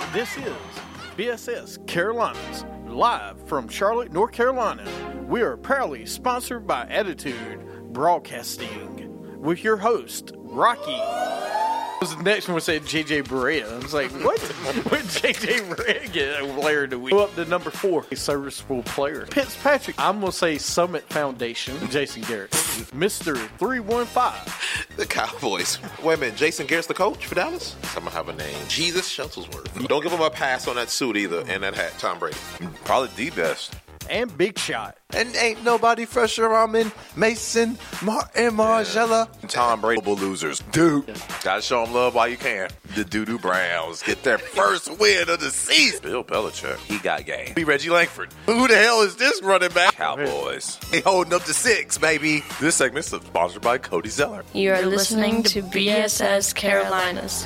This is BSS Carolinas, live from Charlotte, North Carolina. We are proudly sponsored by Attitude Broadcasting with your host, Rocky. The next one said JJ Barea. I was like, what? When JJ Barea get a player of the week? Go up to number 4, a serviceable player. Fitzpatrick. I'm going to say Summit Foundation, Jason Garrett. Mr. 315. The Cowboys. Wait a minute, Jason Garrett's the coach for Dallas? I'm going to have a name. Jesus Shuttlesworth. Don't give him a pass on that suit either and that hat, Tom Brady. Probably the best. And Big Shot. And ain't nobody fresher. I'm in Mason, Martin, Margella. Tom Brady, losers. Dude, gotta show them love while you can. The Doo-Doo Browns get their first win of the season. Bill Belichick, he got game. Be Reggie Langford. Who the hell is this running back? Cowboys. They holding up to 6, baby. This segment is sponsored by Cody Zeller. You are listening to BSS Carolinas.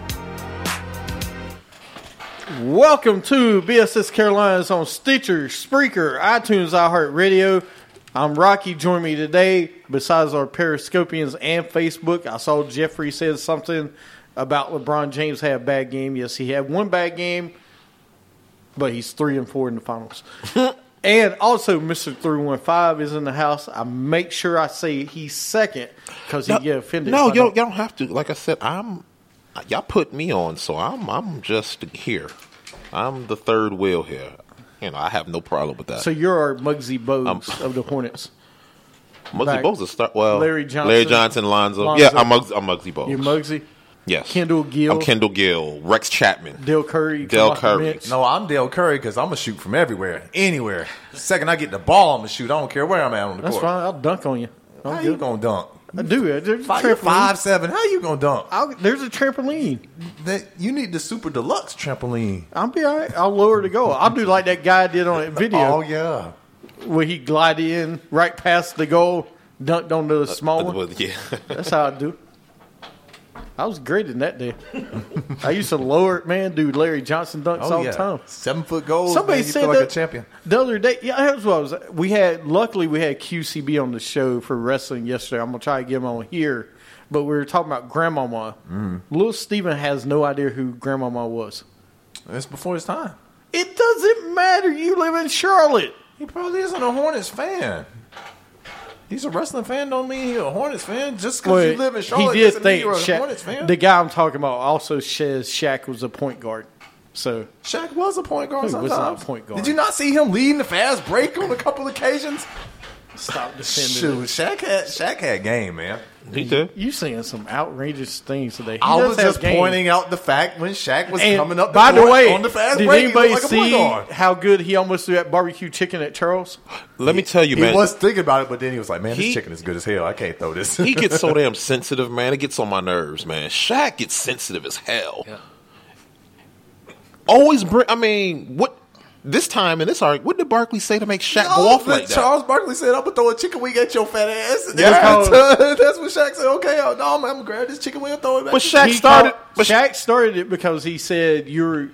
Welcome to BSS Carolinas on Stitcher, Spreaker, iTunes, iHeartRadio. I'm Rocky. Join me today, besides our Periscopians and Facebook. I saw Jeffrey said something about LeBron James had a bad game. Yes, he had one bad game, but he's 3-4 in the finals. And also, Mr. 315 is in the house. I make sure I say he's second because he get offended. No, you don't have to. Like I said, y'all put me on, so I'm just here. I'm the third wheel here. You know, I have no problem with that. So you're our Muggsy Bogues of the Hornets. Muggsy Bogues is Larry Johnson, Lonzo. Yeah, I'm Muggsy Bogues. You're Muggsy? Yes. Kendall Gill. I'm Kendall Gill. Rex Chapman. Dale Curry. No, I'm Dale Curry because I'm going to shoot from everywhere, anywhere. The second I get the ball, I'm going to shoot. I don't care where I'm at on the court. That's fine. I'll dunk on you. How you going to dunk? I do. There's a You're 5'7". How you going to dunk? There's a trampoline. You need the super deluxe trampoline. I'll be all right. I'll lower the goal. I'll do like that guy did on that video. Oh, yeah. Where he glided in right past the goal, dunked on the small one. Yeah. That's how I do. I was great in that day. I used to lower it, man. Do Larry Johnson dunks all the time. 7-foot goals. Somebody man, you said feel like that a champion. The other day. Yeah, that's what I was. Luckily, we had QCB on the show for wrestling yesterday. I'm gonna try to get him on here, but we were talking about Grandmama. Little Steven has no idea who Grandmama was. It's before his time. It doesn't matter. You live in Charlotte. He probably isn't a Hornets fan. He's a wrestling fan, don't mean he's a Hornets fan. Just because you live in Charlotte, he did doesn't mean think you're a Shaq, Hornets fan. the guy I'm talking about also says Shaq was a point guard. So Shaq was a point guard He sometimes. was not a point guard. Did you not see him leading the fast break on a couple occasions? Stop defending. Shoot, Shaq had game, man. He did. You saying some outrageous things today. I was just pointing out the fact when Shaq was coming up by the way, on the fast did break. anybody Like see how good he almost threw that barbecue chicken at Charles? Let me tell you, man. He was thinking about it, but then he was like, man, this chicken is good as hell. I can't throw this. He gets so damn sensitive, man. It gets on my nerves, man. Shaq gets sensitive as hell. Yeah. Always bring, what... This time in this argument, what did Barkley say to make Shaq go off like that? Charles Barkley said, I'm going to throw a chicken wing at your fat ass. And Yeah. that's what Shaq said. Okay, no, I'm going to grab this chicken wing and throw it back. But Shaq started it because he said you're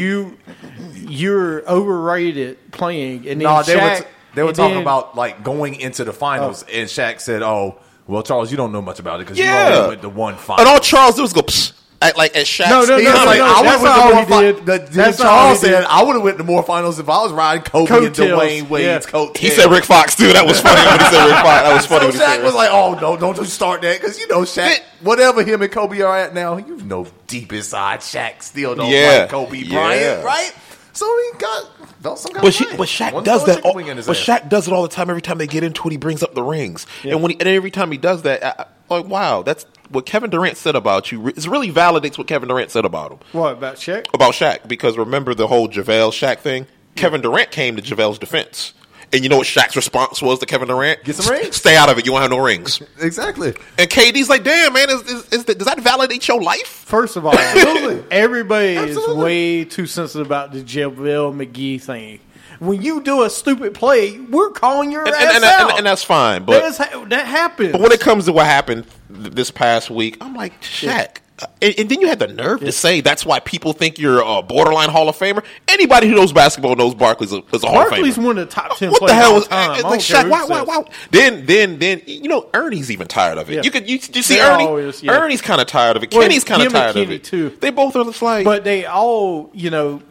overrated playing. And then they were talking about like going into the finals, and Shaq said, "Oh, well, Charles, you don't know much about it because you only went to one final." And all Charles did was go psh, like at Shaq. No, that's not what he did. That's Charles said, "I would have went to more finals if I was riding Kobe and Dwayne Wade's coattails." He said Rick Fox too. That was funny when he said Rick Fox. That was funny. So Shaq was like, "Oh no, don't you start that because Shaq, whatever him and Kobe are at now, deep inside Shaq still don't like Kobe Bryant, right?" So he felt some kind of way. But Shaq does that. But Shaq does it all the time. Every time they get into it, he brings up the rings. Yeah. And every time he does that, I'm like, wow, that's what Kevin Durant said about you. It really validates what Kevin Durant said about him. What, about Shaq? About Shaq. Because remember the whole JaVale Shaq thing? Yeah. Kevin Durant came to JaVale's defense. And you know what Shaq's response was to Kevin Durant? Get some rings. Stay out of it. You won't have no rings. Exactly. And KD's like, damn, man, does that validate your life? First of all, everybody is way too sensitive about the JaVale McGee thing. When you do a stupid play, we're calling your ass out. And that's fine. But that happens. But when it comes to what happened this past week, I'm like, Shaq. And then you had the nerve to say that's why people think you're a borderline Hall of Famer. Anybody who knows basketball knows Barkley's a Hall of Famer. Barkley's one of the top 10 what players the hell of all time. Like Shaq, why? Then Ernie's even tired of it. Yeah. You see Ernie? Ernie's kind of tired of it. Kenny's kind of tired of it too. They both are just like. But they all,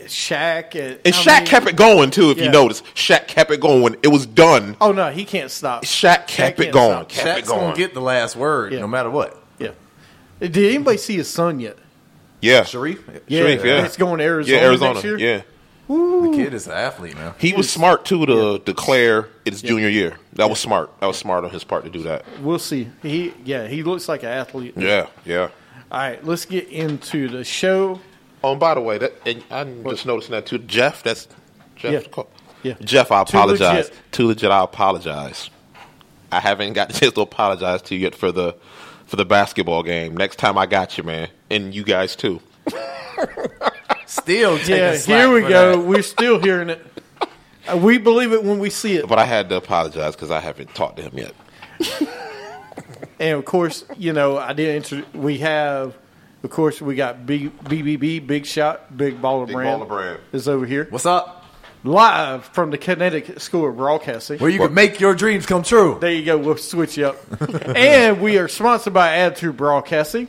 Shaq. Shaq kept it going, too, if you notice. Shaq kept it going. When it was done. Oh, no, he can't stop. Shaq kept it going. Shaq's going to get the last word no matter what. Yeah. Did anybody see his son yet? Yeah. Sharif? Yeah. It's going to Arizona next year. Yeah. Woo. The kid is an athlete, man. He was smart, too, to declare it's junior year. That was smart. That was smart on his part to do that. We'll see. He looks like an athlete. Yeah. All right, let's get into the show. Oh, and by the way, I'm just noticing that, too. Jeff, that's Jeff. Yeah. Jeff, I apologize. Too legit, I apologize. I haven't got the chance to apologize to you yet for the basketball game. Next time I got you, man. And you guys, too. Still taking slack here we go. That. We're still hearing it. We believe it when we see it. But I had to apologize because I haven't talked to him yet. And, of course, I did we got BBB, Big Shot, Big Baller Brand. Is over here. What's up? Live from the Connecticut School of Broadcasting. Where you can make your dreams come true. There you go. We'll switch you up. And we are sponsored by Attitude Broadcasting.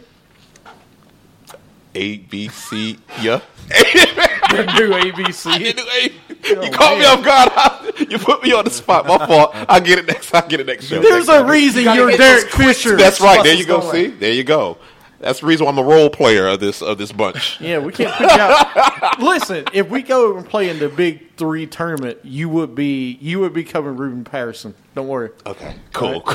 ABC, yeah. Do ABC. You caught me off guard. You put me on the spot. My fault. I'll get it next show. There's a reason you're Derek Fisher. That's right. There you go. See? There you go. That's the reason why I'm the role player of this bunch. Yeah, we can't put you out. Listen, if we go and play in the Big 3 tournament, you would be covering Ruben Patterson. Don't worry. Okay. Cool.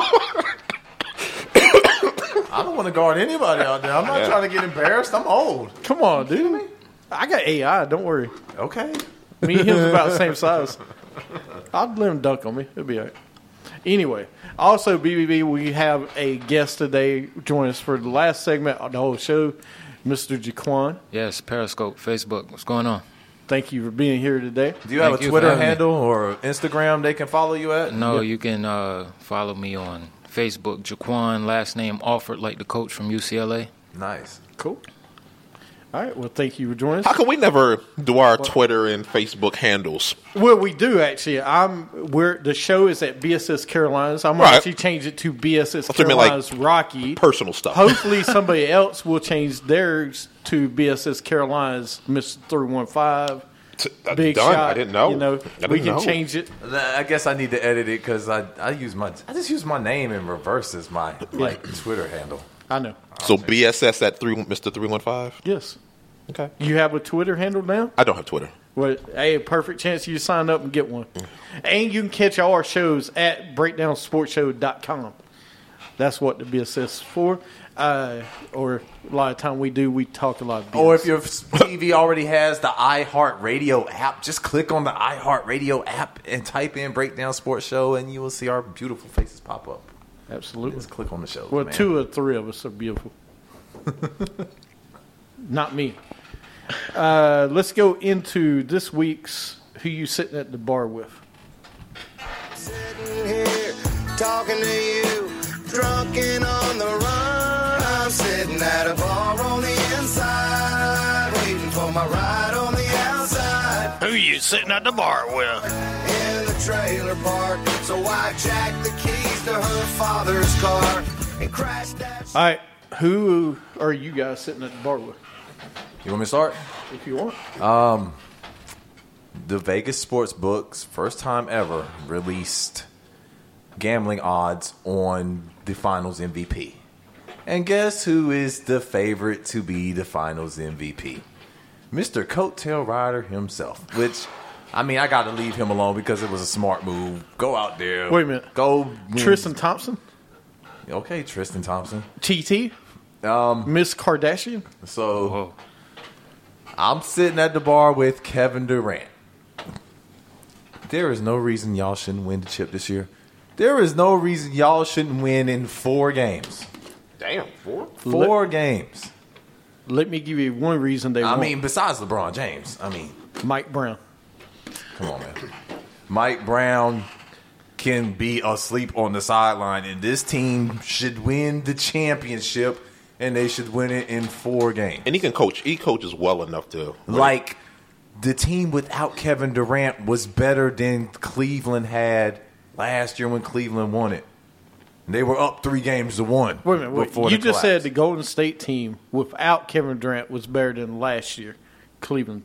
I don't want to guard anybody out there. I'm not trying to get embarrassed. I'm old. Come on, dude. I got AI. Don't worry. Okay. Me and him's about the same size. I'd let him dunk on me. It'll be all right. Anyway, also, BBB, we have a guest today join us for the last segment of the whole show, Mr. Jaquan. Yes, Periscope, Facebook. What's going on? Thank you for being here today. Do you have a Twitter handle or Instagram they can follow you at? No, you can follow me on Facebook, Jaquan, last name Alford, like the coach from UCLA. Nice. Cool. All right. Well, thank you for joining us. How come we never do our Twitter and Facebook handles? Well, we do actually. The show is at BSS Carolinas. I'm gonna actually change it to BSS Carolinas Rocky. Personal stuff. Hopefully, somebody else will change theirs to BSS Carolinas Mr. 315. Big done. Shot. I didn't know. We can change it. I guess I need to edit it because I just use my name in reverse as my Twitter handle. I know. So BSS at Mr. 315? Yes. Okay. You have a Twitter handle now? I don't have Twitter. Well, hey, perfect chance you sign up and get one. And you can catch all our shows at breakdownsportshow.com. That's what the BSS is for. Or a lot of time we talk a lot of BS. Or if your TV already has the iHeartRadio app, just click on the iHeartRadio app and type in Breakdown Sports Show and you will see our beautiful faces pop up. Absolutely. Just click on the show. Well, 2 or 3 of us are beautiful. Not me. Let's go into this week's Who You Sitting at the Bar With. Sitting here talking to you, drunk and on the run. I'm sitting at a bar on the inside, waiting for my ride on the outside. Who you sitting at the bar with? In the trailer park, so I jacked the keys to her father's car and crashed that. All right, who are you guys sitting at the bar with? You want me to start? If you want. The Vegas sports books, first time ever, released gambling odds on the finals MVP. And guess who is the favorite to be the finals MVP? Mr. Coattail Rider himself, which, I mean, I got to leave him alone because it was a smart move. Go out there. Wait a minute. Go. Tristan Thompson? Okay, Tristan Thompson. TT? Miss Kardashian? So, Whoa. I'm sitting at the bar with Kevin Durant. There is no reason y'all shouldn't win the chip this year. There is no reason y'all shouldn't win in 4 games. Damn, 4? 4 games. Let me give you one reason they won't. I mean, besides LeBron James. I mean, Mike Brown. come on, man. Mike Brown can be asleep on the sideline, and this team should win the championship, and they should win it in 4 games. And he can coach. He coaches well enough to. Like, the team without Kevin Durant was better than Cleveland had last year when Cleveland won it. They were up 3-1. Wait a minute. You just said the Golden State team without Kevin Durant was better than last year Cleveland team.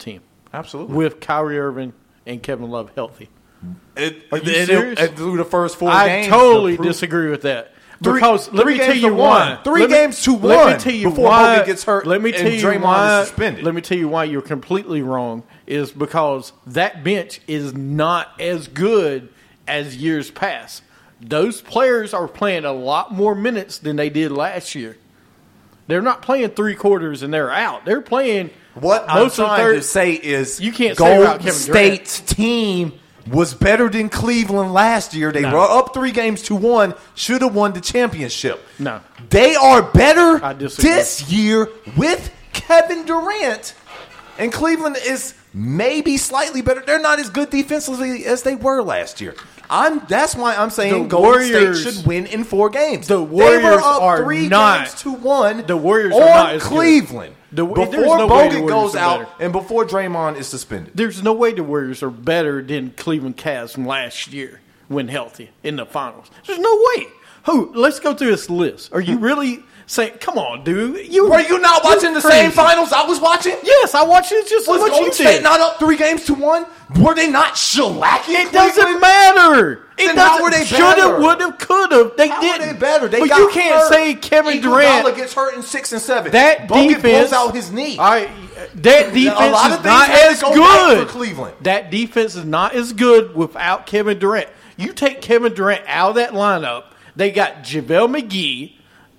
Absolutely. with Kyrie Irving and Kevin Love healthy. Are you serious? Through the first 4 I games. totally disagree with that. Because let me tell you why. 3 games to 1. Let me tell you before why. Bogut gets hurt. Let me tell and you Draymond why. is suspended. Let me tell you why you're completely wrong. Is because that bench is not as good as years past. Those players are playing a lot more minutes than they did last year. They're not playing 3 quarters and they're out. They're playing. What I'm trying to say is, you can't say about Golden Kevin Durant. State's team was better than Cleveland last year. They were up 3 games to 1. Should have won the championship. No. They are better I disagree. this year with Kevin Durant. And Cleveland is maybe slightly better. They're not as good defensively as they were last year. That's why I'm saying The Golden Warriors- State should win in 4 games. The they were Warriors up are 3 not- games to 1. The Warriors on are not as good. Cleveland. There's Before no way the Bogut Warriors goes are out better. and before Draymond is suspended. There's no way the Warriors are better than Cleveland Cavs from last year when healthy in the finals. There's no way. Let's go through this list. Are you really saying, come on, dude? Were you not watching the same finals I was watching? Yes, I watched it just as Was much Golden you State did. not up 3 games to 1? Were they not shellacking It doesn't Cleveland? matter. It Then how were they Shoulda, better? woulda, coulda. They How didn't. were they better? They but got you can't hurt. say Kevin Iguodala Durant. gets hurt in 6 and 7. That Bogut defense blows out his knee. All right, that defense a lot of is things not had to as go good. right for Cleveland. That defense is not as good without Kevin Durant. You take Kevin Durant out of that lineup, they got JaVale McGee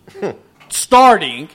starting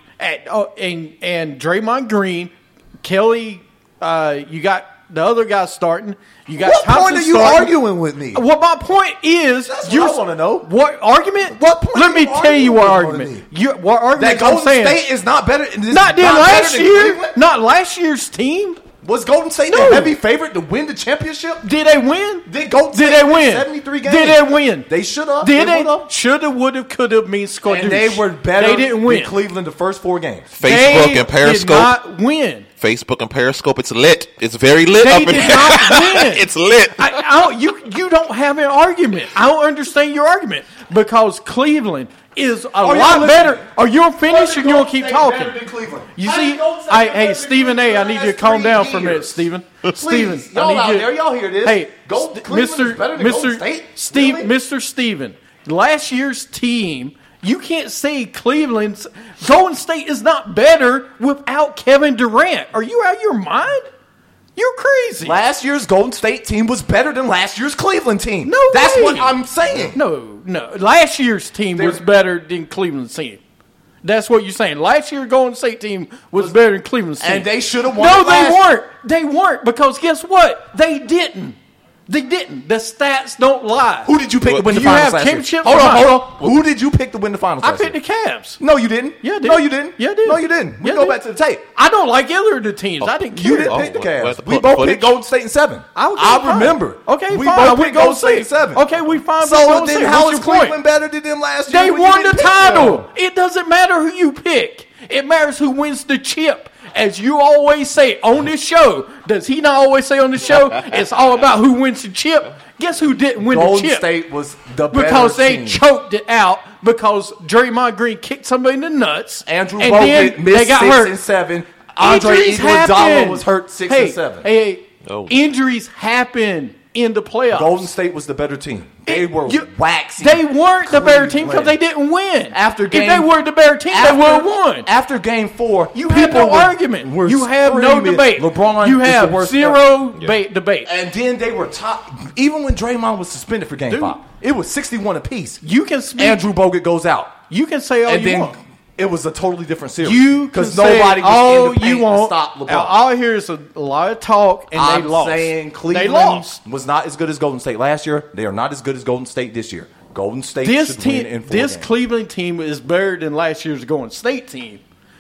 and Draymond Green, Kelly. You got the other guy starting. You got What Thompson point are you starting. arguing with me? Well, my point is, That's what I wanna know. What argument? What point Let are me you tell you what arguing with argument. What argument That I'm Golden saying? State is not better. Not than last year. Cleveland? Not last year's team. Was Golden State No. the heavy favorite to win the championship? Did they win? Did Golden Did State they win? 73 games? Did they win? They should have. Did they? would've. Shoulda, woulda, coulda means score. And they were better They didn't win. than Cleveland the first 4 games. Facebook They and Periscope. did not win. Facebook and Periscope. It's lit. It's very lit They up in did here. not win. It's lit. I don't, you don't have an argument. I don't understand your argument because Cleveland is a y'all lot listening? better. Are you gonna finish or you gonna keep talking? Better than Cleveland. You How see, did Golden State hey, better than Stephen A., I Cleveland need you to last calm 3 down for a minute, years? Stephen. Please, Stephen, y'all I need out you. there, y'all hear this? Hey, Cleveland is better than Golden State? Steve, Really? Mr. Stephen, last year's team, you can't say Cleveland's Golden State is not better without Kevin Durant. Are you out of your mind? You're crazy. Last year's Golden State team was better than last year's Cleveland team. No That's way. what I'm saying. No. Last year's team was better than Cleveland's team. That's what you're saying. Last year's Golden State team was better than Cleveland's team. And they should have won. No, it they last- weren't. They weren't because guess what? They didn't. They didn't. The stats don't lie. Who did you pick to win the You finals have last year? championships Hold or on, not? hold on. Who did you pick to win the finals I last picked year? the Cavs. No, you didn't. Yeah, I did. No, you didn't. Yeah, I did. No, you didn't. We Yeah, I go did. back to the tape. I don't like either of the teams. I didn't care. You didn't pick the where's Cavs. the We both footage? picked Golden State in 7. Okay, I fine. remember. Okay, we fine. both I went picked Golden State in 7. Okay, we fine. with So Golden then, State. how What's is your point? Cleveland better than them last year? They when you won the didn't pick title. them? It doesn't matter who you pick. It matters who wins the chip. As you always say on this show. Does he not always say on the show? It's all about who wins the chip. Guess who didn't win Golden the chip? State was the better Because they team. choked it out because Draymond Green kicked somebody in the nuts. Andrew and Bogut then missed they got 6 hurt. and 7. Andre Injuries Iguodala happen. was hurt 6 hey, and 7. Hey, Oh. injuries happen in the playoffs. Golden State was the better team. They were waxing. They weren't the better team because Cleveland. they didn't win. After if game- they were the better team, they would have won. After game 4, You have no argument. You have no debate. LeBron you is have the worst zero debate. And then they were top. Even when Draymond was suspended for game Dude. 5, it was 61 apiece. You can speak. Andrew Bogut goes out. You can say all and you then want. it was a totally different series. You can because say nobody was all in the paint you to want. stop LeBron. All I hear is a lot of talk, and I'm they lost. saying Cleveland they lost. was not as good as Golden State last year. They are not as good as Golden State this year. Golden State This should win team, in 4 this games. Cleveland team is better than last year's Golden State team.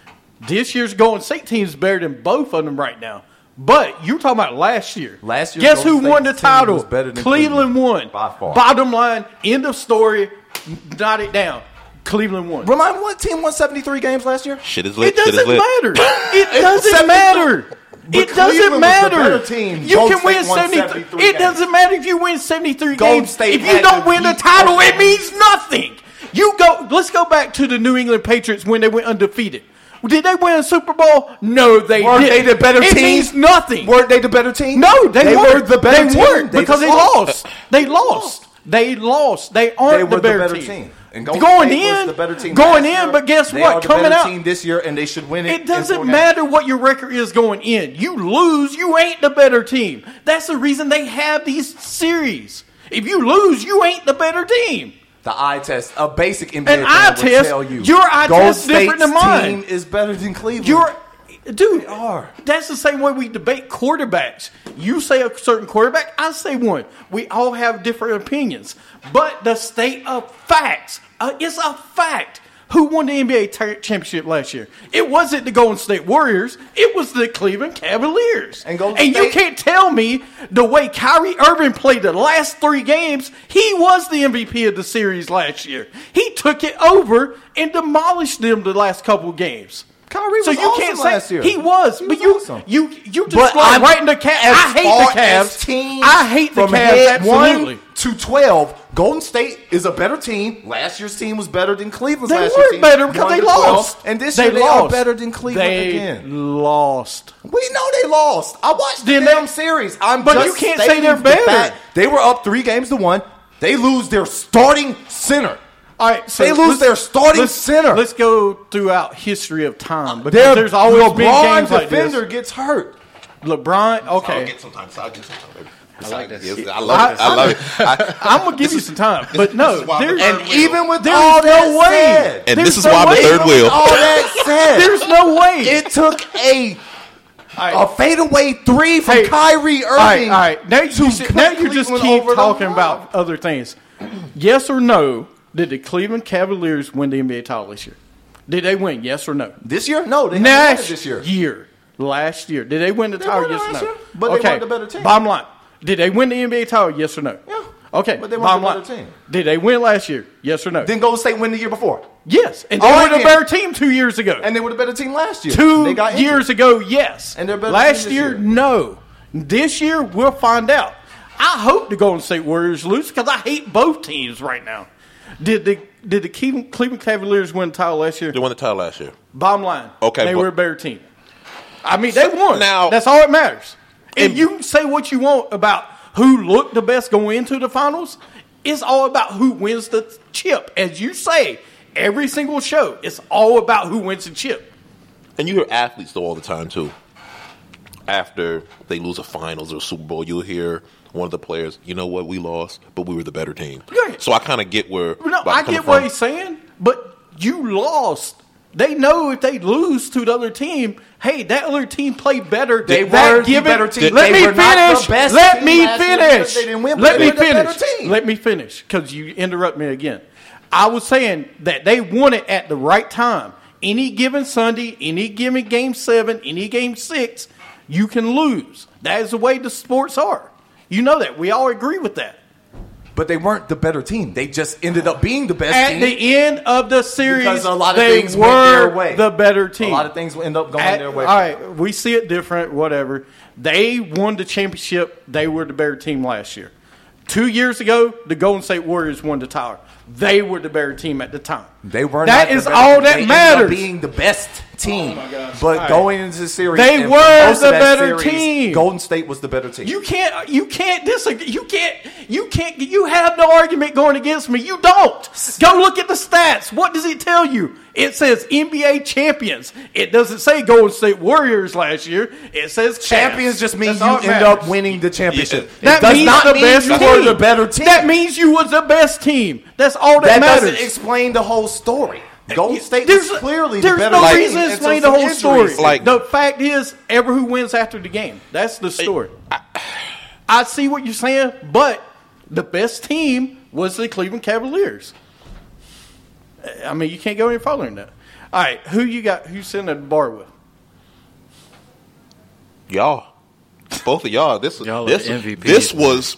This year's Golden State team is better than both of them right now. But you're talking about last year. Last year's guess who Golden won the State team title? was better than Cleveland won by far. Bottom line, end of story. Jot it down. Cleveland won. Remind me, what team won 73 games last year? Shit is lit. It doesn't Shit is lit. matter. It doesn't 73 matter. But It doesn't Cleveland was the matter. better team. You Golden can win State won 73. 73 It games. doesn't matter if you win 73 Golden games. State If you had don't to win the beat title, it Oklahoma. means nothing. You go. Let's go back to the New England Patriots when they went undefeated. Did they win a Super Bowl? No, they didn't. Weren't they the better It team? means nothing. Weren't they the better team? No, they weren't. were the better they team. weren't because they just lost. They lost. They lost. They aren't They were the better team. And Golden Going State was in, the better team going last in, year. but guess They what? are the Coming better out, team this year, and they should win it. it in doesn't 4 games. matter what your record is going in. You lose, you ain't the better team. That's the reason they have these series. If you lose, you ain't the better team. The eye test, a basic NBA An fan eye would test, tell you. your eye Golden test is different than State's mine. team is better than Cleveland. Dude, are. that's the same way we debate quarterbacks. You say a certain quarterback, I say one. We all have different opinions. But the state of facts, it's a fact. Who won the NBA championship last year? It wasn't the Golden State Warriors. It was the Cleveland Cavaliers. And Golden you State- can't tell me the way Kyrie Irving played the last 3 games, he was the MVP of the series last year. He took it over and demolished them the last couple of games. Kyrie was So you awesome can't say last year. he was, He but was awesome. you just But like I'm- right in the Cavs. as I hate far the as Cavs. teams I hate the from Cavs. head Absolutely. 1 to 12. Golden State is a better team. Last year's team was better than Cleveland's They last year's weren't team. better because 1 they to 12. lost. And this year they are lost. better than Cleveland they again. lost. We know they lost. I watched the Then damn they- series. But you can't say they're the better. fact. They were up 3 games to 1. They lose their starting center. All right, so They lose their starting center. Let's go throughout history of time because Their there's always been LeBron games like defender this. gets hurt. LeBron, okay, I'll get sometimes. I'll get sometimes. I like that. I love it. I love it. I'm gonna give you some time, but no, this is why there's, the And even with there's all that no way. said, And There's this is no why I'm the way. third wheel. all that said, There's no way. it took a All right. fadeaway 3 from Hey, Kyrie All right, Irving. all right. Now you just Cleveland keep over the talking line. about other things. Yes or no? Did the Cleveland Cavaliers win the NBA title this year? Did they win? Yes or no? This year? No, they haven't won it Last this year. Last year. Did they win the title? won it Yes or last no? year, but they weren't the better team. Bottom line. Did they win the NBA title? Yes or no? Yeah. Okay. But they weren't bottom the line. better team. Did they win last year? Yes or no? Then Golden State win the year before. Yes. And they All were right, the then. better team 2 years ago. And they were the better team last year. 2 They got injured. years ago, yes. And they're better Last team this year, year. no. This year, we'll find out. I hope the Golden State Warriors lose because I hate both teams right now. Did the Cleveland Cavaliers win the title last year? They won the title last year. Bottom line, Okay, they but- were a better team. I mean, they won. now- That's all that matters. And you can say what you want about who looked the best going into the finals. It's all about who wins the chip. As you say, every single show, it's all about who wins the chip. And you hear athletes though all the time too. After they lose a finals or a Super Bowl, you'll hear one of the players, you know what, we lost, but we were the better team. Right. So I kind of get where No, I'm I coming get what from. he's saying, but you lost. They know if they lose to the other team, hey, that other team played better. They That were the given- better team. Let They me were not the finish. best Let team me last year finish. because they didn't win, but Let they me were the better finish. team. Let me finish because you interrupt me again. I was saying that they won it at the right time. Any given Sunday, any given game 7, any game 6, you can lose. That is the way the sports are. You know that. We all agree with that. But they weren't the better team. They just ended up being the best At team. the end of the series, Because a lot of they things went their were way. the better team. A lot of things will end up going their way. All right, we see it different, whatever. They won the championship. They were the better team last year. 2 years ago, the Golden State Warriors won the title. They were the better team at the time. They were That not the is better all team. that They ended matters. up being the best team. Oh, my gosh. But All right. going into the series, They and for were most the of that better series, team. Golden State was the better team. You can't disagree. You have no argument going against me. You don't. Go look at the stats. What does it tell you? It says NBA champions. It doesn't say Golden State Warriors last year. It says Champions just means That's all you it end matters. up winning the championship. That It does means not the mean best you team. were the better team. That means you was the best team. That's all that, That matters. doesn't explain the whole story. Golden State There's is clearly the there's better no team. reason to And explain so the some whole story. injuries- Like- The fact is, ever who wins after the game. That's the story. I see what you're saying, but the best team was the Cleveland Cavaliers. I mean, you can't go any further than that. All right, who you got? Who's sitting at the bar with? Y'all. Both of y'all. Y'all are This MVPs, man. was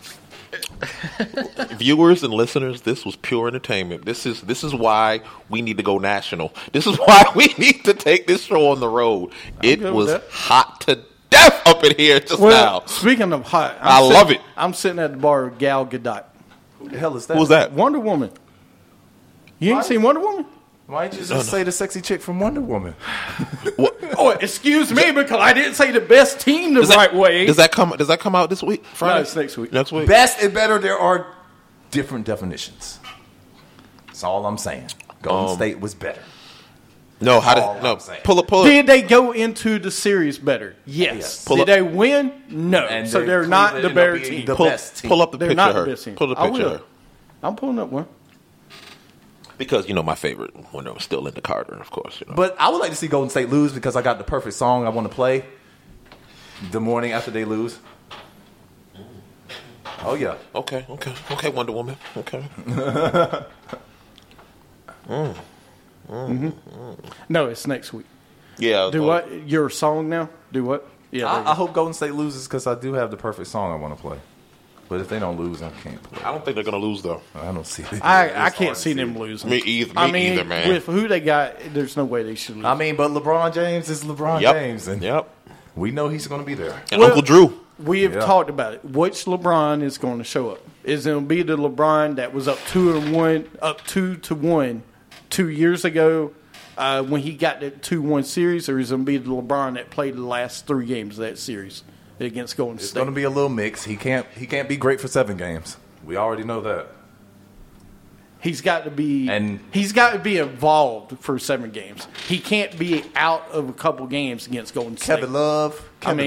viewers and listeners, this was pure entertainment. This is why we need to go national. This is why we need to take this show on the road. It good with was that. hot to death up in here just Well, now. speaking of hot, I love it. I'm sitting at the bar with Gal Gadot, Who the hell is that? Who was that? Wonder Woman. You ain't seen Wonder Woman? Why'd you just say the sexy chick from Wonder Woman? Oh, excuse me, because I didn't say the best team the right way. Does that come out this week? Friday? No, it's next week. Next week. Best and better, there are different definitions. That's all I'm saying. Golden State was better. No, pull up. Did they go into the series better? Yes. Did they win? No. And so they're not the better team. The best team. Pull up the They're picture not of her. the best team. Pull the I picture of will. her. I'm pulling up one. Because, my favorite when I was still Linda Carter, of course. But I would like to see Golden State lose because I got the perfect song I want to play the morning after they lose. Oh, yeah. Okay, Wonder Woman. Okay. No, it's next week. Yeah. Do what? Your song now? Do what? Yeah. I hope Golden State loses because I do have the perfect song I want to play. But if they don't lose, I can't play. I don't think they're going to lose, though. I don't see it. I can't see them losing. Me either, man. With who they got, there's no way they should lose. I mean, but LeBron James is LeBron James. And we know he's going to be there. And Uncle Drew. We have talked about it. Which LeBron is going to show up? Is it going to be the LeBron that was up 2-1 2 years ago when he got the 2-1 series, or is it going to be the LeBron that played the last 3 games of that series against Golden State? It's going to be a little mix. He can't be great for 7 games. We already know that. He's got to be involved for 7 games. He can't be out of a couple games against Golden State. Kevin Love.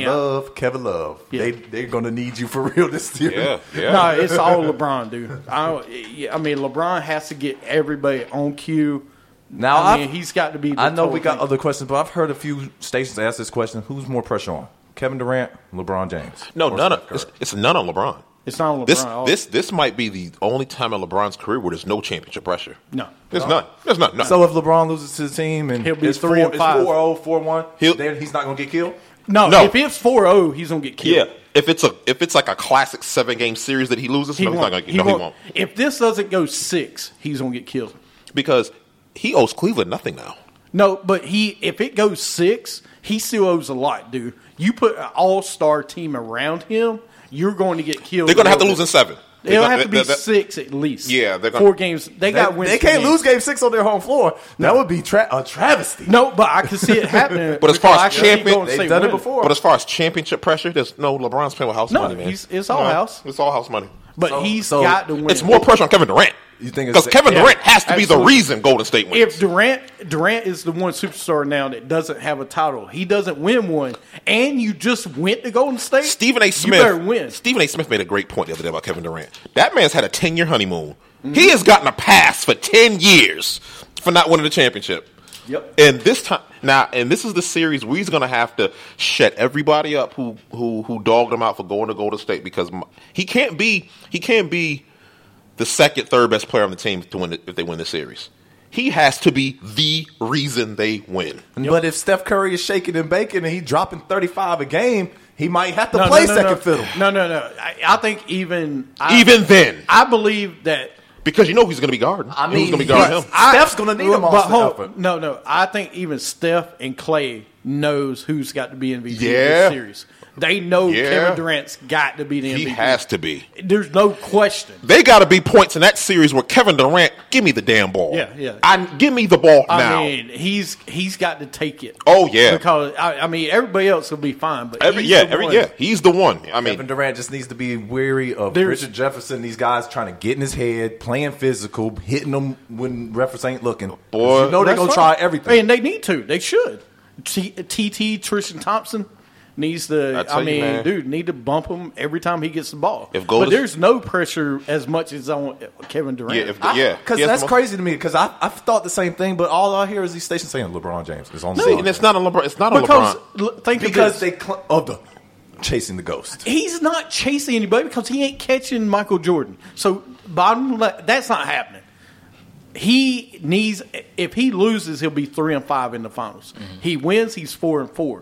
Yeah. They're going to need you for real this year. Yeah. No, it's all LeBron, dude. I mean, LeBron has to get everybody on cue. Now, he's got to be. I know we got other questions, but I've heard a few stations ask this question: who's more pressure on, Kevin Durant, LeBron James? No, it's none on LeBron. It's not on LeBron. This might be the only time in LeBron's career where there's no championship pressure. No. There's none. No. So if LeBron loses to the team and he'll be it's 3-5. It's 4-0, 4-1, then he's not going to get killed? No. If it's 4-0, he's going to get killed. Yeah. If it's like a classic 7-game series that he loses, he he's not going to get. He won't. If this doesn't go 6, he's going to get killed. Because he owes Cleveland nothing now. No, but if it goes 6, he still owes a lot, dude. You put an all-star team around him, you're going to get killed. They're going to have to lose in 7. It'll have to be 6 at least. Yeah, they're gonna, 4 games. They can't lose game 6 on their home floor. That would be a travesty. No, but I can see it happening. But as far as they've done it before. But as far as championship pressure, there's LeBron's playing with house money, man. It's all house. It's all house money. But he's got to win. It's more pressure on Kevin Durant. You think because Kevin Durant has to be the reason Golden State wins. If Durant is the one superstar now that doesn't have a title, he doesn't win one, and you just went to Golden State, Stephen A. Smith. You better win. Stephen A. Smith made a great point the other day about Kevin Durant. That man's had a 10-year honeymoon. Mm-hmm. He has gotten a pass for 10 years for not winning the championship. Yep. And this time now, and this is the series where he's going to have to shut everybody up who dogged him out for going to Golden State, because he can't be the second, third best player on the team to win if they win the series. He has to be the reason they win. Yep. But if Steph Curry is shaking and baking and he's dropping 35 a game, he might have to play second fiddle. No. I think even then, I believe that. Because you know he's going to be guarding. I mean, who's going to be guarding him? Steph's going to need him off. No. I think even Steph and Clay knows who's got to be MVP of this series. They know Kevin Durant's got to be the MVP. He has to be. There's no question. They got to be points in that series where Kevin Durant, give me the damn ball. Yeah. Give me the ball now. I mean, he's got to take it. Oh, yeah. Because, I mean, everybody else will be fine. But he's the one. I mean, Kevin Durant just needs to be weary of Richard Jefferson, these guys trying to get in his head, playing physical, hitting them when referees ain't looking. Boy, you know they're going to try everything. And they need to. They should. Tristan Thompson needs to, need to bump him every time he gets the ball. But there's no pressure as much as on Kevin Durant. Because that's crazy to me, because I've thought the same thing, but all I hear is these stations saying LeBron James is on the and it's not on LeBron. It's not on LeBron. Because they chasing the ghost. He's not chasing anybody because he ain't catching Michael Jordan. So that's not happening. He needs, if he loses, he'll be 3-5 in the finals. Mm-hmm. He wins, he's 4-4.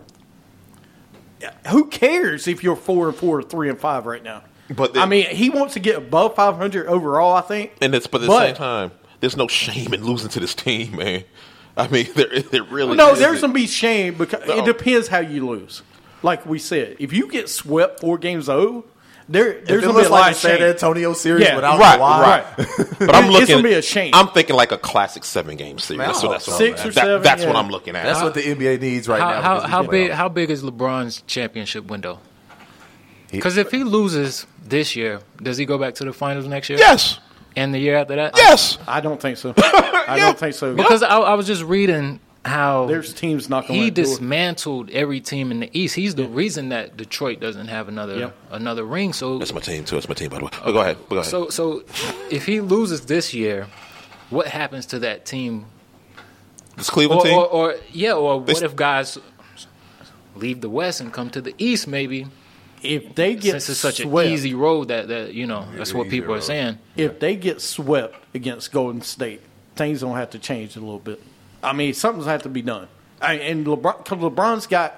Who cares if you're 4-4 or 3-5 right now? But he wants to get above 500 overall, I think. But at the same time, there's no shame in losing to this team, man. I mean, there really isn't. There's going to be shame because it depends how you lose. Like we said, if you get swept 4-0, There's If it going to be looks a lot like of the San change. Antonio series Yeah, without right, Kawhi, right. But I'm It's looking. gonna be a shame. I'm thinking like a classic 7-game series. That's what. 6 or 7, That's what yeah. I'm looking at. That's what the NBA needs right now. because How he's big? playoffs. How big is LeBron's championship window? Because if he loses this year, does he go back to the finals next year? Yes. And the year after that? Yes. I don't think so. I don't think so. Because I was just reading how There's teams knocking he on that door. dismantled every team in the East. He's the reason that Detroit doesn't have another ring. So That's my team too. That's my team, by the way. Oh, go ahead. Go ahead. So if he loses this year, what happens to that team? This Cleveland team. Or what if guys leave the West and come to the East? Maybe If they get since it's such swept, an easy road that that's what people are saying. if they get swept against Golden State, things don't have to change a little bit. I mean, something's have to be done. And LeBron's got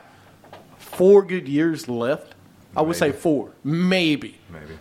4 good years left. I would say 4, maybe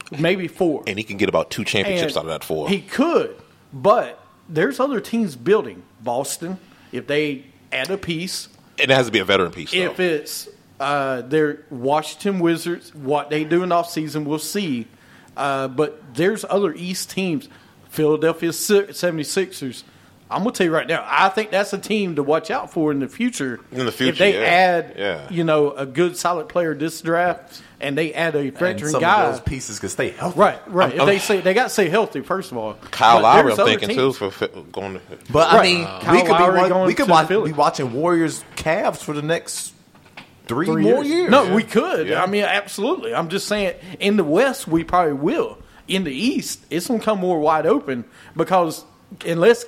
4. And he can get about 2 championships out of that 4. He could, but there's other teams building. Boston, if they add a piece. It has to be a veteran piece, though. If it's their Washington Wizards, what they do in offseason, we'll see. But there's other East teams. Philadelphia 76ers. I'm going to tell you right now, I think that's a team to watch out for in the future. In the future, if they yeah. add, Yeah. a good, solid player this draft, and they add a And veteran some guy. of those pieces can stay healthy. Right. They got to stay healthy first of all. Kyle But Lowry, there's I'm other thinking, teams. too, for going to. But Right. I mean, Kyle Lowry going we could to Philly. be watching Warriors Cavs for the next 3 3 more years. No, we could. Yeah. I mean, absolutely. I'm just saying, in the West, we probably will. In the East, it's going to come more wide open because unless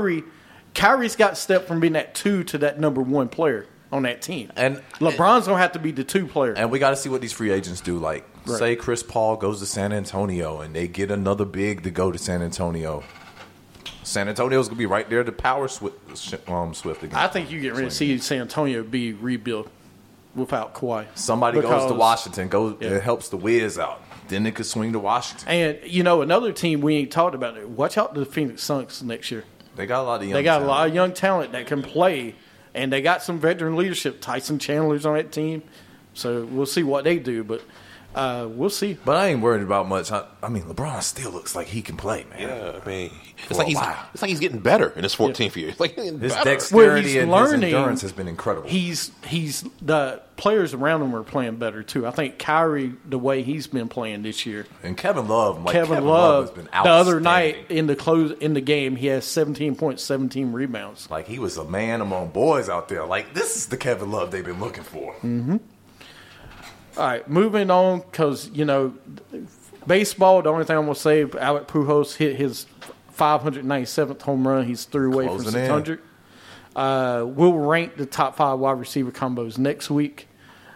Kyrie's got to step from being that 2 to that number 1 player on that team. And LeBron's going to have to be the 2 player. And we got to see what these free agents do. Like, say Chris Paul goes to San Antonio and they get another big to go to San Antonio. San Antonio's going to be right there to power Swift again. I think you get ready to see San Antonio be rebuilt without Kawhi. Somebody goes to Because- Washington, Yeah. it helps the Wiz out. Then they could swing to Washington. And, another team we ain't talked about it. Watch out the Phoenix Suns next year. They got a lot of young They got talent. a lot of young talent that can play, and they got some veteran leadership. Tyson Chandler's on that team, so we'll see what they do. But we'll see. But I ain't worried about much. I mean, LeBron still looks like he can play, man. Yeah, I mean, For it's like a while. he's getting better in his 14th year. It's like he's His better. dexterity he's and learning. his endurance has been incredible. He's the players around him are playing better too. I think Kyrie, the way he's been playing this year. And Kevin Love, Kevin Love, has been the other outstanding. night in the game, he has 17 points, 17 rebounds. Like, he was a man among boys out there. Like, this is the Kevin Love they've been looking for. Mm-hmm. All right, moving on because baseball. The only thing I'm gonna say, Albert Pujols hit his 597th home run. He's 3 away from Closing in. 600. We'll rank the top 5 wide receiver combos next week.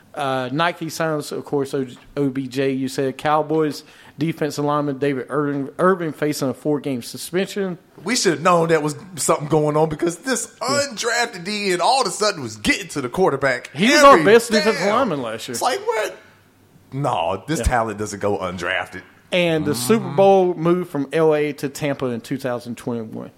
Nike signs, of course, OBJ. You said Cowboys defensive lineman David Irving facing a 4-game suspension. We should have known that was something going on because this undrafted D and all of a sudden was getting to the quarterback. He was our every best down. defensive lineman last year. It's like, what? No, this talent doesn't go undrafted. And the Super Bowl moved from L.A. to Tampa in 2021.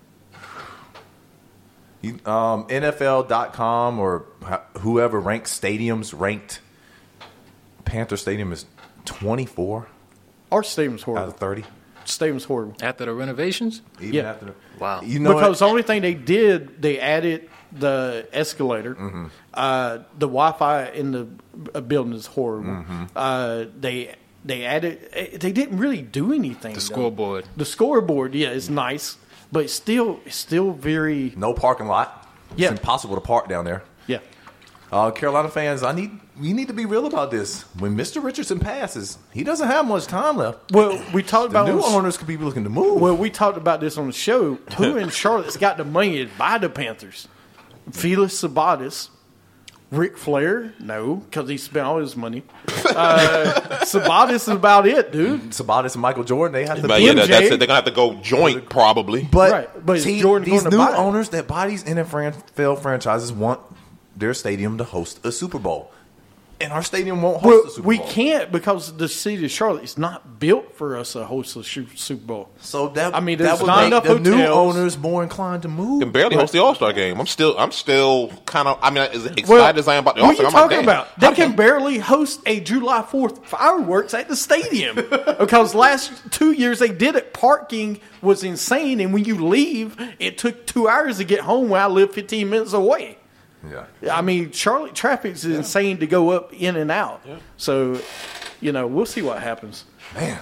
NFL.com or whoever ranked stadiums ranked Panther Stadium is 24 Our stadium's out horrible. of 30. Stadium's horrible. After the renovations, Even Yeah. after the, Wow. You know Because what? the only thing they did, they added the escalator. Mm-hmm. The Wi-Fi in the building is horrible. Mm-hmm. They added. They didn't really do anything. The though. scoreboard. The scoreboard, yeah, is nice, but it's still very No parking lot. It's Yeah. impossible to park down there. yeah. Carolina fans, we need to be real about this. When Mr. Richardson passes, he doesn't have much time left. Well, we talked The about new owners could be looking to move. Well, we talked about this on the show. Who in Charlotte's got the money to buy the Panthers? Felix Sabatis. Ric Flair? No, because he spent all his money. Sabatis is about it, dude. Sabatis and Michael Jordan, they have to But be. yeah, MJ. that's it. They're gonna have to go joint probably. But, Right, but is see, Jordan these going to new buy it? owners that buy these NFL franchises want their stadium to host a Super Bowl. And our stadium won't host Well, the Super we Bowl. can't because the city of Charlotte is not built for us to host a Super Bowl. So that, I mean, that there's would not make enough the new hotels. owners more inclined to move. Can barely host the All-Star game. I'm still kind of. I mean, as excited Well, as I am about the what are All-Star, you I'm like, talking damn. about? They can barely host a July 4th fireworks at the stadium because last 2 years they did it. Parking was insane, and when you leave, it took 2 hours to get home where I live 15 minutes away. Yeah. I mean, Charlotte traffic is insane to go up in and out. Yeah. So, we'll see what happens. Man.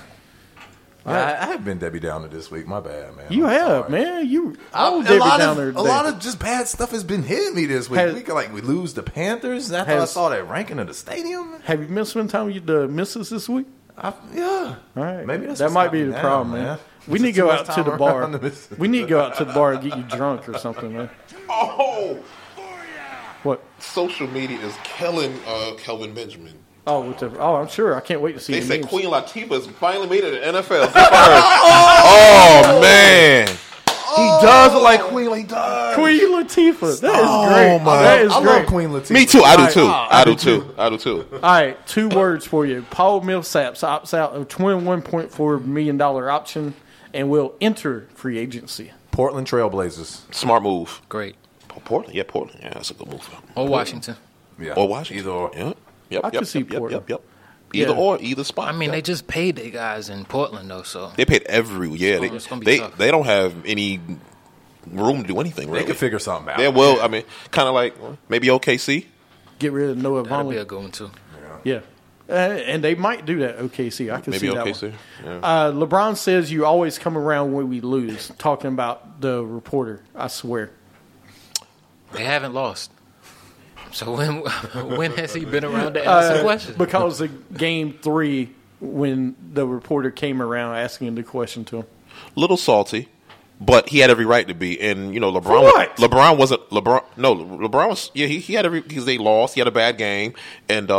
I have been Debbie Downer this week. My bad, man. You I'm have, sorry. man. You A all Debbie lot down there of, a lot of just bad stuff has been hitting me this week. We lose the Panthers. After I saw that ranking of the stadium. Have you been spending time with the missus this week? Yeah. All right. Maybe that's that what's might be got me the down, problem, man. We Just need to too go much out to time the bar. around the missus. We need to go out to the bar and get you drunk or something, man. Oh, What? social media is killing Kelvin Benjamin. Oh, whatever. Oh, I'm sure. I can't wait to see They the say memes. Queen Latifah has finally made it to the NFL. Good for her. Oh man, He does look like Queen. He does. Queen Latifah. That is Oh, great. my. That is I great. love Queen Latifah. me too. I do Right. too. I I do do too. I do too. All right, 2 words for you. Paul Millsaps opts out of $21.4 million option and will enter free agency. Portland Trailblazers. Smart move. Great. Portland. Yeah, Portland. Yeah, that's a good move. Or Washington. Yeah. Or Washington. Either or. Yep. Yep. I yep, could see yep, Portland. Yep. Either Yeah. or, either spot. I mean, Yep. they just paid their guys in Portland, though, so. They paid every. Yeah, It's gonna be tough. they don't have any room to do anything. They Really, can figure something out. Yeah, well, I mean, kind of like maybe OKC. Get rid of Noah That'll be a Vonleh. good one, too. Yeah. And they might do that, OKC. I can Maybe see that OKC. one. Yeah. LeBron says you always come around when we lose, talking about the reporter, I swear. They haven't lost. So when has he been around to answer questions? Because of game 3, when the reporter came around asking the question to him. Little salty, but he had every right to be. And you know, LeBron. For what? LeBron wasn't LeBron. No, LeBron was. Yeah, he had every because they lost. He had a bad game, and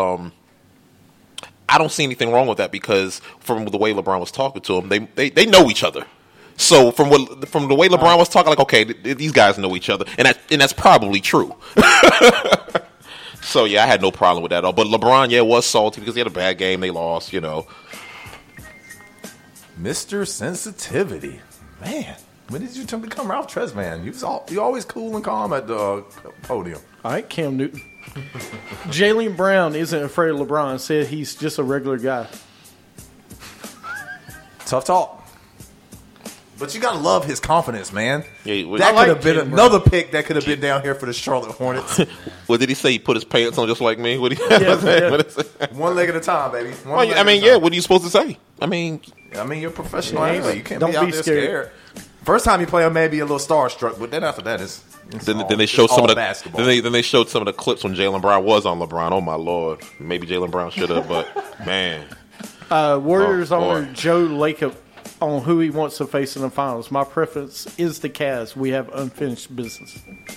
I don't see anything wrong with that because from the way LeBron was talking to him, they know each other. So from the way LeBron was talking, like, okay, these guys know each other, and that's probably true. So yeah, I had no problem with that at all. But LeBron, yeah, was salty because he had a bad game. They lost, you know. Mr. Sensitivity. Man, when did you become Ralph Tresman? You always cool and calm at the podium. All right, Cam Newton. Jaylen Brown isn't afraid of LeBron. Said he's just a regular guy. Tough talk. But you gotta love his confidence, man. Yeah, That like could have been Jaylen another pick that could have been down here for the Charlotte Hornets. What did he say? He put his pants on just like me. What did he? Yeah. What is it? One leg at a time, baby. One Well, leg I at mean, a yeah. time. What are you supposed to say? I mean, You're a professional Yeah, athlete. You can't don't be out be there scared. scared. First time you play, I may be a little starstruck, but then after that, it's then all- they showed it's some all of the basketball. then they showed some of the clips when Jaylen Brown was on LeBron. Oh my lord, maybe Jaylen Brown should have, but man, Warriors Oh, boy. owner Joe Lacob on who he wants to face in the finals. My preference is the Cavs. We have unfinished business.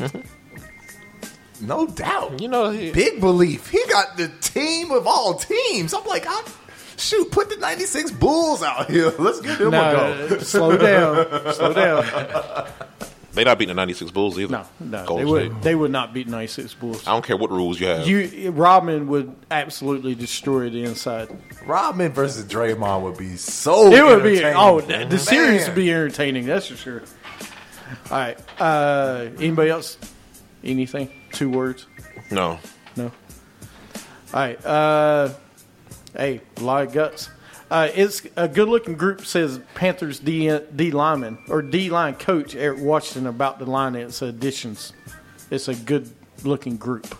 No doubt. you know, Big belief. He got the team of all teams. I'm like, shoot, put the 96 Bulls out here. Let's give them a go. Slow down. Slow down. they not beating the '96 Bulls either. No, Golden State. they would not beat 96 Bulls. I don't care what rules you have. Rodman would absolutely destroy the inside. Rodman versus Draymond would be so It would be entertaining. the series Man. would be entertaining. That's for sure. All right. Anybody else? Anything? 2 words? No, No. All right. Hey, a lot of guts. It's a good-looking group. Says Panthers D lineman or D line coach Eric Washington about the line. It's additions. It's a good-looking group.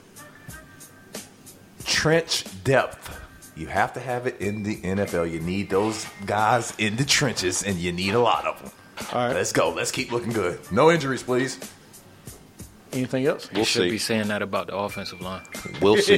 Trench depth. You have to have it in the NFL. You need those guys in the trenches, and you need a lot of them. All right. Let's go. Let's keep looking good. No injuries, please. Anything else? we'll Should see. be saying that about the offensive line. We'll see.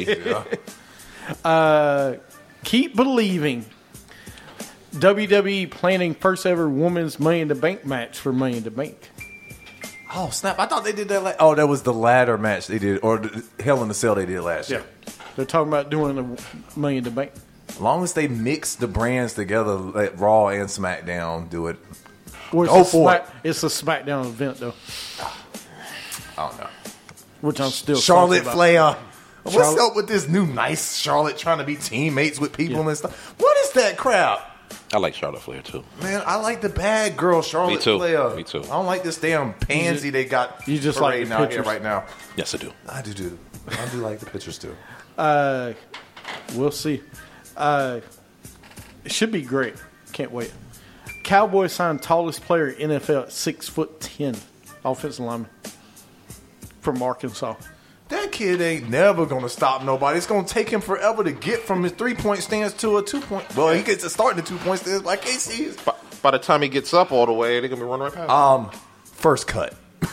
Keep believing. WWE planning first ever women's Money in the Bank match for Money in the Bank. Oh, snap. I thought they did that. Oh, that was the ladder match they did, or the Hell in the Cell they did last year. They're talking about doing the Money in the Bank. As long as they mix the brands together, let Raw and SmackDown do it. Or Go for it. It's a SmackDown event though, I don't know. which I'm still Charlotte salty about. Flair What's up with this new nice Charlotte trying to be teammates with people and stuff? What is that crap? I like Charlotte Flair too. Man, I like the bad girl Charlotte Flair. Me too. I don't like this damn pansy they got You just like parading the out here pictures. right now. Yes, I do. I do. I do like the pictures too. We'll see. It should be great. Can't wait. Cowboys signed tallest player in NFL at 6'10", offensive lineman from Arkansas. That kid ain't never gonna stop nobody. It's gonna take him forever to get from his 3-point stance to a 2-point. Well, he gets to start in the 2-point stance, but I can't see his. By the time he gets up all the way, they're gonna be running right past. First cut.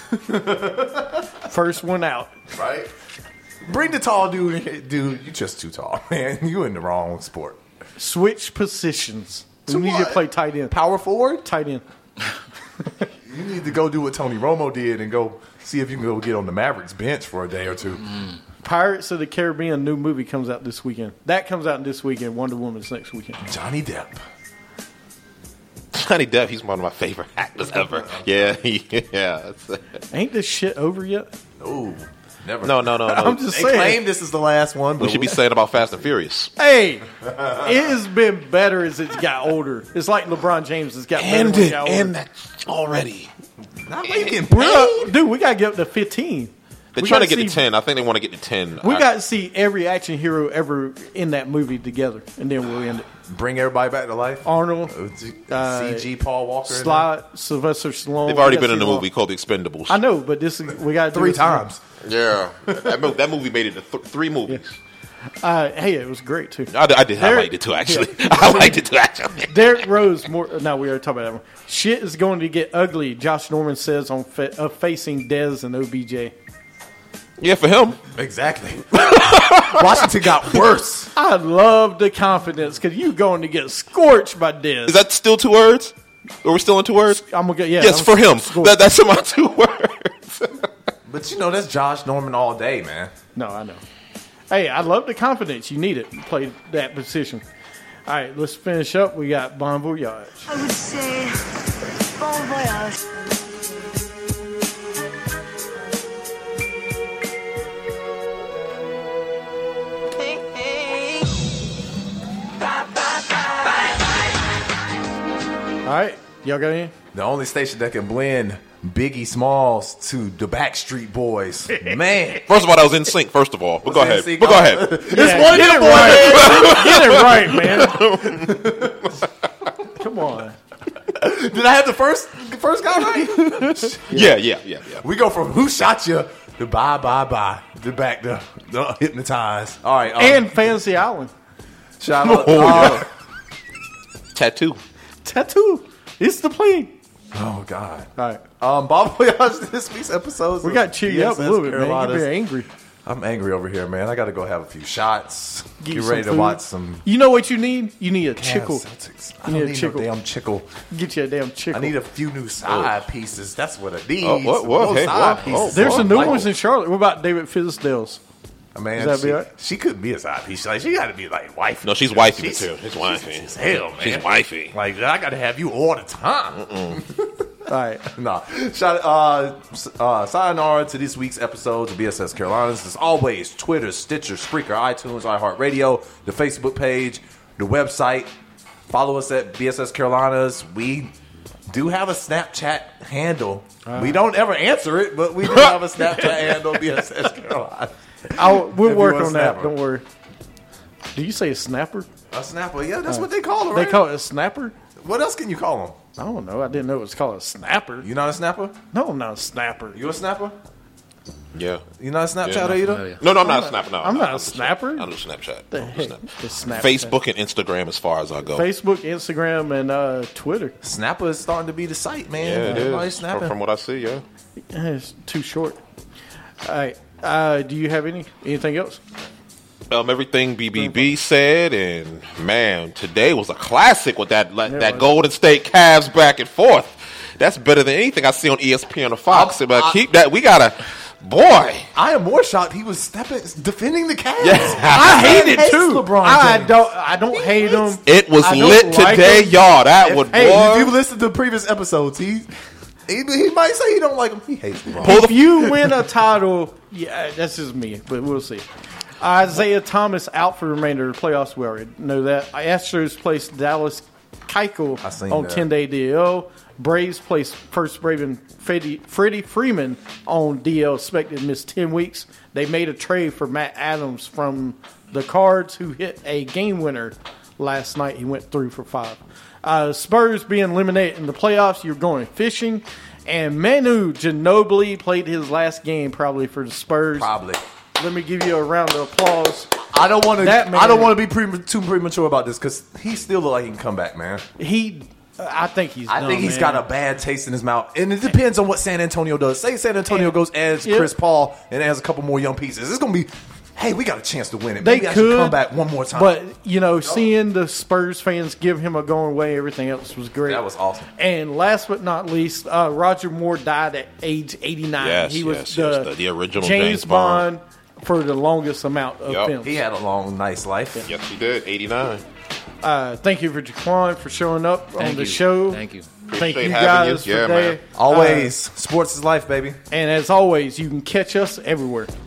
First one out. Right? Bring the tall dude in here. Dude, you just too tall, man. You in the wrong sport. Switch positions. To We need what? to play tight end. Power forward? Tight end. You need to go do what Tony Romo did and go see if you can go get on the Mavericks bench for a day or two. Pirates of the Caribbean new movie comes out this weekend. That comes out this weekend. Wonder Woman's next weekend. Johnny Depp. Johnny Depp, he's one of my favorite actors ever. Yeah. Ain't this shit over yet? Oh, never. No. I'm just They saying. claim this is the last one, but We should be saying about Fast and Furious. Hey, it has been better as it's got older. It's like LeBron James has got better as it got older. that's already. not making Dude, we got to get up to 15. They're We trying to gotta get to see- 10. I think they want to get to 10. We got to see every action hero ever in that movie together, and then we'll end it. Bring everybody back to life. Arnold, CG Paul Walker. Sly, Sylvester Stallone. They've already We gotta been in see a them movie called The Expendables. all. I know, but this is, we got to do 3 this again. times. Yeah. that movie made it to 3 movies. Hey, it was great too. I did. I Derek- liked it too, actually. I liked it too, actually. Derek Rose, more. No, we already talked about that one. Shit is going to get ugly. Josh Norman says on facing Dez and OBJ. Yeah, for him. Exactly. Washington got worse. I love the confidence because you going to get scorched by Dez. Is that still 2 words? Or we're still in 2 words? I'm gonna get Yes, for him. That's in my 2 words. But you know, that's Josh Norman all day, man. No, I know. Hey, I love the confidence. You need it. Play that position. All right, let's finish up. We got Bon Voyage. I would say bon voyage. All right, y'all got any? The only station that can blend Biggie Smalls to the Backstreet Boys. Man. First of all, that was in sync, first of all. But go ahead. NSYNC. But go ahead. Get it right, man. Come on. Did I have the first guy right? Yeah. We go from Who Shot You to Bye, to back to Hypnotize. All right. And Fantasy Island. shout out. yeah. Tattoo. Tattoo. It's the plane. Oh, God. All right. Bon Voyage this week's episode. We got to cheer you up a little bit, man. You're very angry. I'm angry over here, man. I got to go have a few shots. Get Get you ready some to food. watch some You know what you need? You need a Cavs chickle. Celtics. I You need don't a need chickle. no damn chickle. Get you a damn chickle. I need a few new side pieces. That's what I need. Oh, what? Some more Hey, side what? pieces. Oh, There's some new Like- ones in Charlotte. What about David Fizdale's? Man, Is that she, be right? she couldn't be a side piece. Like, she got to be like wifey. No, she's wifey material. She's wifey. She's hell, man. She's wifey. Like, I got to have you all the time. All right. Nah. Sayonara to this week's episode of BSS Carolinas. As always, Twitter, Stitcher, Spreaker, iTunes, iHeartRadio, the Facebook page, the website. Follow us at BSS Carolinas. We do have a Snapchat handle. We don't ever answer it, but we do have a Snapchat handle, BSS Carolinas. We'll If work you want on that. snapper. Don't worry. Do you say a snapper? A snapper, yeah, that's what they call it, They right? call it a snapper? What else can you call them? I don't know. I didn't know it was called a snapper. You not a snapper? No, I'm not a snapper. You a snapper? Yeah. You not a Snapchat Yeah, either? familiar. No, I'm not a snapper. No, I'm not a just- snapper. I do Snapchat. The I do heck? Snap. The Snapchat. Facebook and Instagram as far as I go. Facebook, Instagram, and Twitter. Snapper is starting to be the site, man. Yeah, it Everybody's is. snapping. From what I see, yeah. It's too short. All right. Do you have anything else? Everything BBB said, and man, today was a classic with that was. Golden State Cavs back and forth. That's better than anything I see on ESPN or Fox. But keep that. We gotta, boy. I am more shocked he was defending the Cavs. I hate it hates too. LeBron I James. don't hate him. It was I don't lit like today, him. y'all. That would, Hey, if you boy. listen to previous episodes, he might say he don't like him. He hates LeBron. Pull If the you win a title, yeah, that's just me, but we'll see. Isaiah Thomas out for the remainder of the playoffs. We already know that. Astros placed Dallas Keuchel I seen on that. 10-day DL. Braves placed first Braven Freddie Freeman on DL, expected to miss 10 weeks. They made a trade for Matt Adams from the Cards, who hit a game winner last night. He went 3 for 5. Spurs being eliminated in the playoffs. You're going fishing. And Manu Ginobili played his last game probably for the Spurs. Probably. Let me give you a round of applause. I don't want to. That man- I don't want to be too premature about this because he still look like he can come back, man. I think he's. I think he's got a bad taste in his mouth, and it depends on what San Antonio does. Say San Antonio goes adds Chris Paul and adds a couple more young pieces. It's gonna be. Hey, we got a chance to win it. Maybe I should come back one more time. But, seeing the Spurs fans give him a going away, everything else was great. That was awesome. And last but not least, Roger Moore died at age 89. Yes, he was the original James Bond for the longest amount of Yep. films. He had a long, nice life. Yes, he did. 89. Thank you for Jaquan for showing up on the show. Thank you. Thank you Appreciate having guys you. for Yeah, today. man. Always, sports is life, baby. And as always, you can catch us everywhere.